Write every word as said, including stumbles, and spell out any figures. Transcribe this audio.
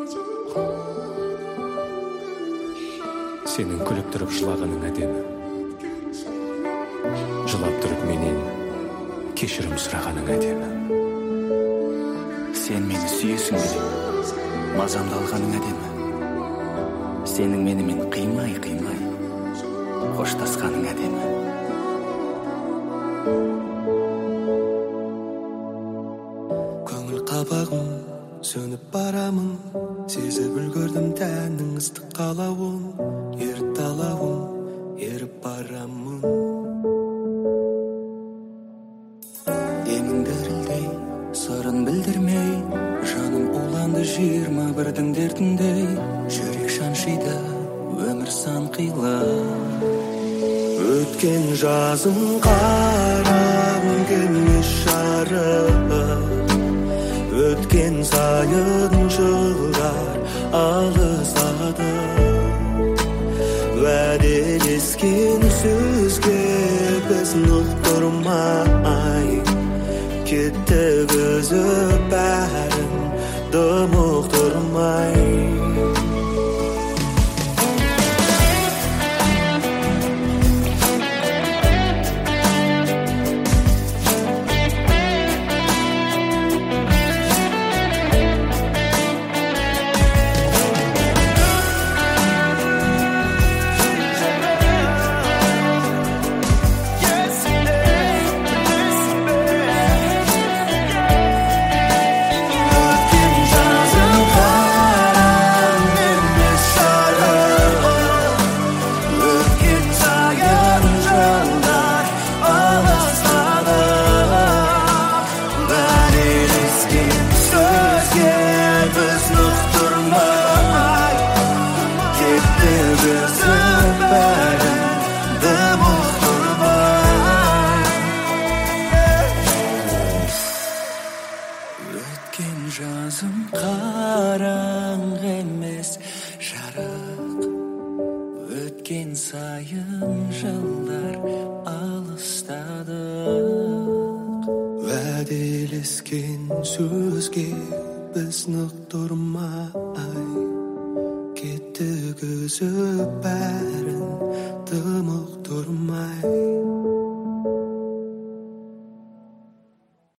Сенің күліп тұрып жылағаның әдемі. Жылап тұрып менен кешірім сұрағаның әдемі. Сен мені сүйесің бе, мазамды алғаның әдемі. Сенің менімен қимай-қимай қоштасқаның әдемі. Көңіл қабағым сөніп барамын, сезіп үлгердім тәннің ыстық қалауын. Еріп талауын, еріп барамын. Емін дірілдей, сырын білдірмей, жаным уланды жиырма бірдің дертіндей. Жүрек шаншиды, өмір сан қилы. Өткен жазым қарам келмес жарық. Өткен сайын жылдар алысады. Уәделескен сөзге біз ұқтырмай кетті үзіп бәрін дым ұқтырмай. Сөзге біз нық тұрмай кеттік үзіп бәрін дым ұқтырмай.